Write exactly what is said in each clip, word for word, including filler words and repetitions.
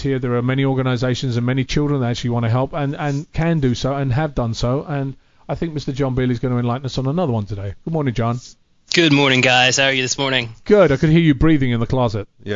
kids here. There are many organisations and many children that actually want to help and, and can do so and have done so. And I think Mister John Beale is going to enlighten us on another one today. Good morning, John. Good morning, guys. How are you this morning? Good. I could hear you breathing in the closet. Yeah.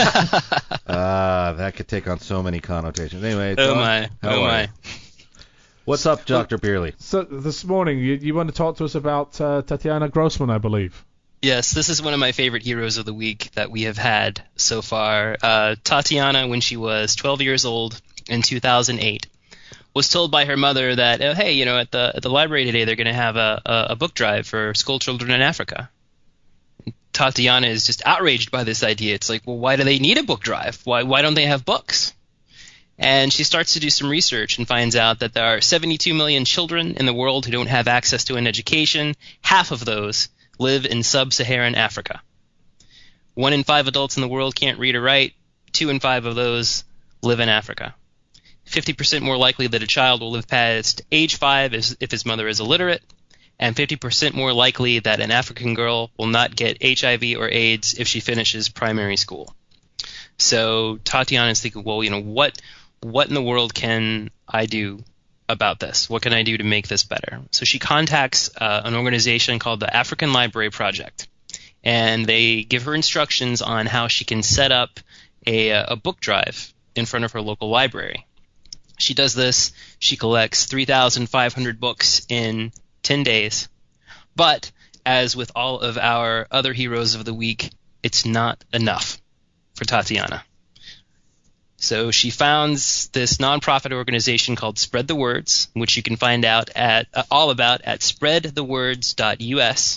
uh, that could take on so many connotations. Anyway, oh John, my, how oh are my. you? What's up, Doctor Beerley? So this morning, you, you want to talk to us about uh, Tatiana Grossman, I believe. Yes, this is one of my favorite heroes of the week that we have had so far. Uh, Tatiana, when she was twelve years old in two thousand eight, was told by her mother that, oh, hey, you know, at the at the library today they're going to have a, a, a book drive for school children in Africa. Tatiana is just outraged by this idea. It's like, well, why do they need a book drive? Why why don't they have books? And she starts to do some research and finds out that there are seventy-two million children in the world who don't have access to an education. Half of those live in sub-Saharan Africa. One in five adults in the world can't read or write. Two in five of those live in Africa. fifty percent more likely that a child will live past age five if his mother is illiterate, and fifty percent more likely that an African girl will not get H I V or AIDS if she finishes primary school. So Tatiana is thinking, well, you know, what what in the world can I do about this? What can I do to make this better? So she contacts uh, an organization called the African Library Project, and they give her instructions on how she can set up a, a book drive in front of her local library. She does this. She collects three thousand five hundred books in ten days. But as with all of our other heroes of the week, it's not enough for Tatiana. So she founds this nonprofit organization called Spread the Words, which you can find out at uh, all about at spread the words dot U S,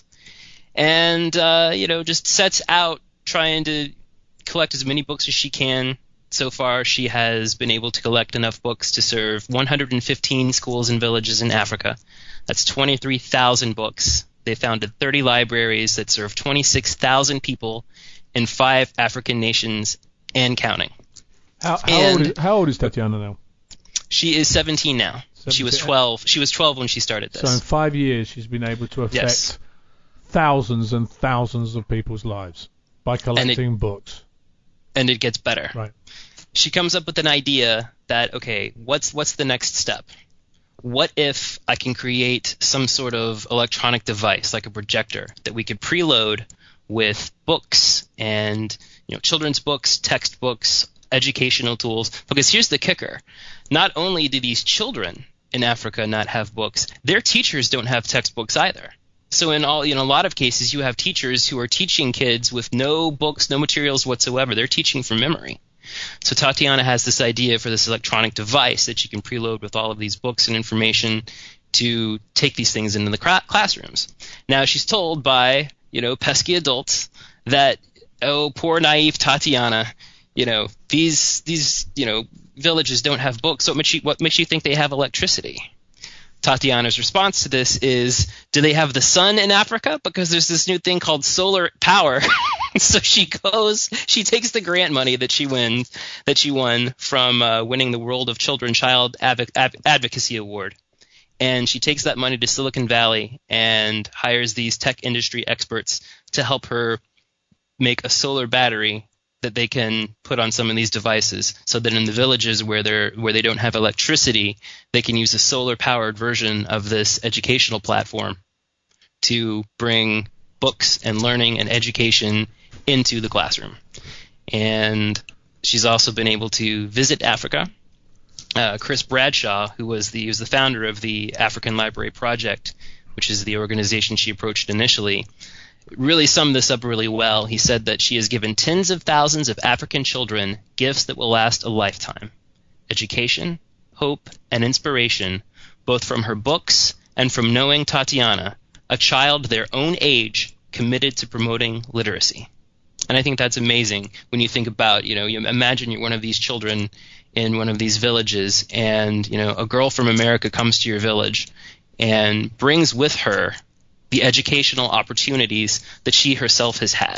and uh, you know, just sets out trying to collect as many books as she can. So far, she has been able to collect enough books to serve one hundred fifteen schools and villages in Africa. That's twenty-three thousand books. They founded thirty libraries that serve twenty-six thousand people in five African nations and counting. How, how, old is, how old is Tatiana now? She is seventeen now. seventeen. She was twelve. She was twelve when she started this. So in five years, she's been able to affect yes. thousands and thousands of people's lives by collecting and it, books. And it gets better. Right. She comes up with an idea that, okay, what's what's the next step? What if I can create some sort of electronic device, like a projector, that we could preload with books and, you know, children's books, textbooks, educational tools? Because here's the kicker. Not only do these children in Africa not have books, their teachers don't have textbooks either. So in all, you know, a lot of cases, you have teachers who are teaching kids with no books, no materials whatsoever. They're teaching from memory. So Tatiana has this idea for this electronic device that she can preload with all of these books and information to take these things into the cra- classrooms. Now she's told by, you know, pesky adults that, oh, poor naive Tatiana, you know, these these you know villages don't have books. So what makes you, what makes you think they have electricity? Tatiana's response to this is, do they have the sun in Africa? Because there's this new thing called solar power. So she goes, she takes the grant money that she wins, that she won from uh, winning the World of Children Child Adv- Adv- Advocacy Award, and she takes that money to Silicon Valley and hires these tech industry experts to help her make a solar battery that they can put on some of these devices, so that in the villages where they're where they don't have electricity, they can use a solar powered version of this educational platform to bring books and learning and education into the classroom. And she's also been able to visit Africa. Uh, Chris Bradshaw, who was the who was the founder of the African Library Project, which is the organization she approached initially, really summed this up really well. He said that she has given tens of thousands of African children gifts that will last a lifetime: education, hope, and inspiration, both from her books and from knowing Tatiana, a child their own age committed to promoting literacy. And I think that's amazing when you think about, you know, you imagine you're one of these children in one of these villages, and, you know, a girl from America comes to your village and brings with her the educational opportunities that she herself has had,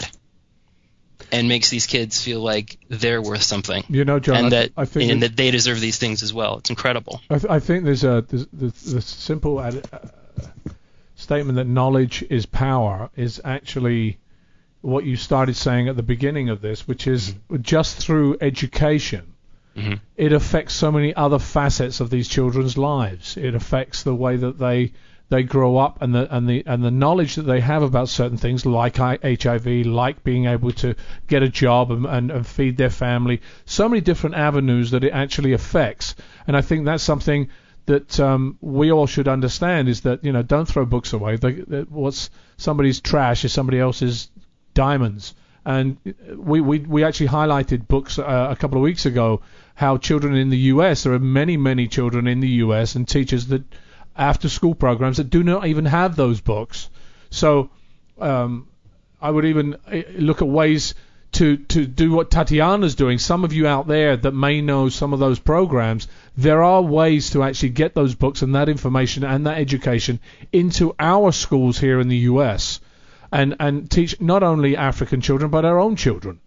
and makes these kids feel like they're worth something. You know, John, and that I, I think and that they deserve these things as well. It's incredible. I, th- I think there's a there's, there's, the simple ad- uh, statement that knowledge is power is actually what you started saying at the beginning of this, which is just through education, Mm-hmm. it affects so many other facets of these children's lives. It affects the way that they they grow up, and the and the and the knowledge that they have about certain things like H I V, like being able to get a job and, and, and feed their family. So many different avenues that it actually affects. And I think that's something that um, we all should understand, is that, you know, don't throw books away. They, they, what's somebody's trash is somebody else's diamonds. And we, we, we actually highlighted books uh, a couple of weeks ago, how children in the U S, there are many, many children in the U S and teachers that after school programs that do not even have those books. So um, I would even look at ways to, to do what Tatiana's doing. Some of you out there that may know some of those programs, there are ways to actually get those books and that information and that education into our schools here in the U S and, and teach not only African children but our own children.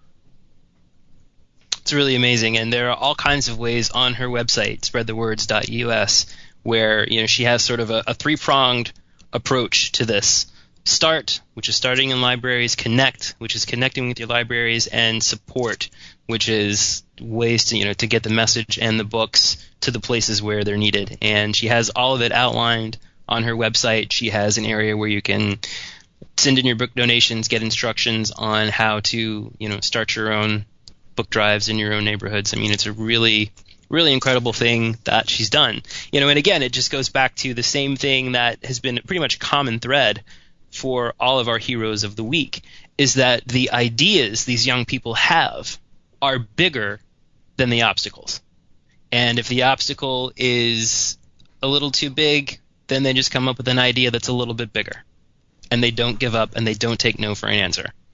It's really amazing, and there are all kinds of ways on her website, spread the words dot U S, where, you know, she has sort of a, a three-pronged approach to this. Start, which is starting in libraries; connect, which is connecting with your libraries; and support, which is ways to, you know, to get the message and the books to the places where they're needed. And she has all of it outlined on her website. She has an area where you can send in your book donations, get instructions on how to, you know, start your own book drives in your own neighborhoods. I mean, it's a really really incredible thing that she's done. You know, and again, it just goes back to the same thing that has been pretty much a common thread for all of our heroes of the week, is that the ideas these young people have are bigger than the obstacles. And if the obstacle is a little too big, then they just come up with an idea that's a little bit bigger. And they don't give up, and they don't take no for an answer.